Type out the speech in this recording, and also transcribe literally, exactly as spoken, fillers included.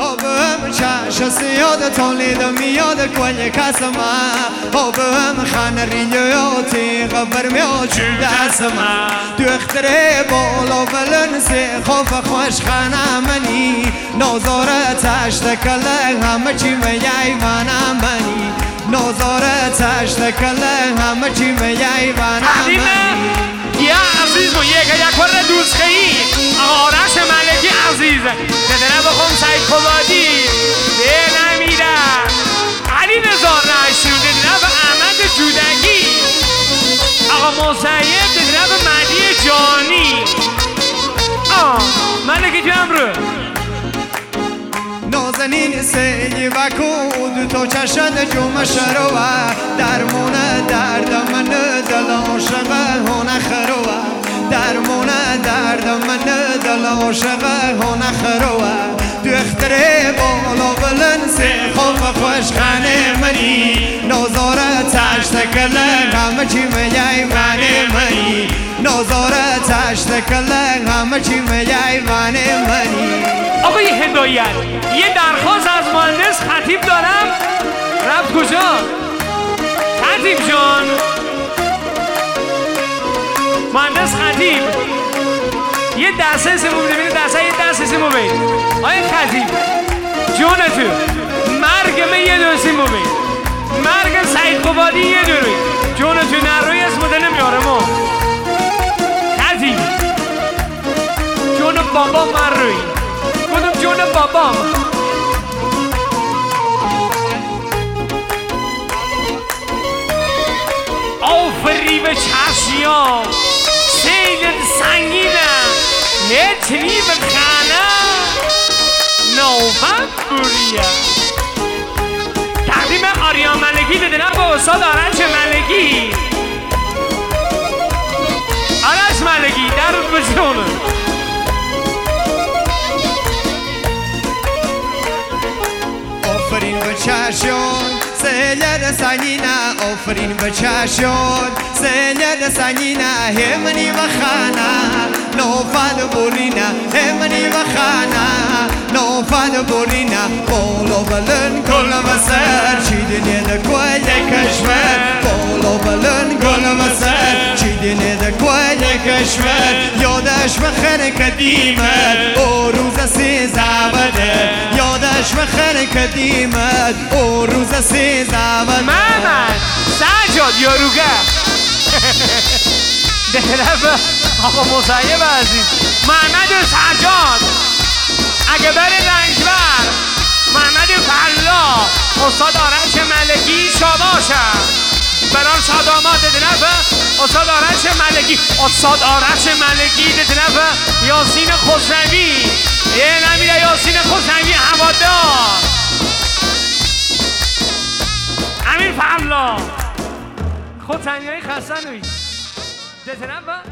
آبم چش سیاد تولید میاد کل کسما آبم خان ریاتی خبر میاد دسما تو اختره بالا بلن سی خوف خوش خانه منی نظارتش تکله همه چی میای وانا منی نظارتش تکله همه چی میای وانا منی یا عزیز و یک یک بار دوست خیلی آرش ملکی عزیز ددنه بخوام سعید خوبادی ده نمیره علی نزار نشون ددنه به احمد جودگی آقا مسیب ددنه به مدی جانی آه ملکی جمع رو نازنین سیلی و کود تو چشد جمع شروع درمون درد من دل عاشقه هونه خروه درمون درد من دل عاشقه هونه خروه تو اختره بالا بلن سی خوف خوش خانه منی نظارتش تکله همه چی میای وانه منی نظارتش تکله همه چی میای وانه منی آقای هدایت یه درخواست از مهندس خطیب دارم رفت کجا؟ خطیب جان مهندس خطیب یه دسته سمو بده بینید دسته یه دسته سمو بید آقای خطیب جونتو مرگ من یه دو سمو بید مرگ سعید قبادی یه دو روی جونتو نروی اسمو ده نمیارم ما خطیب جون بابا من روی کدوم جون بابام آفری به چشیام سیدت سنگینم نتنی به خانه نوفم بوریم تقدیم آریا ملکی دادنم با استاد آرش ملکی آرش ملکی در بجونه آفرین به چشون سیلر سنگینه آفرین به چشون سیلر سنگینه همنی و خانه نوفد بورینه همنی و خانه نوفد بورینه بالا بلن گل مسر چیدنی دکوی کشور بالا بلن گل مسر چیدنی دکوی کشور یادش بخیر قدیمت او روز سیزده بده یادش بخیر قدیمت او روز سیزده بده محمد سجاد یاروگه دهرف آقا مسیب عزیز محمد سجاد اگه بره رنجبر محمد فلا استاد آرش ملکی شاباشم بران شادامات دنفه استاد آرش ملکی استاد آرش ملکی دنفه یاسین خسروی یه نمیره یاسین خسروی هوادار امیر فلا خود تنیایی خستن نوید دنفه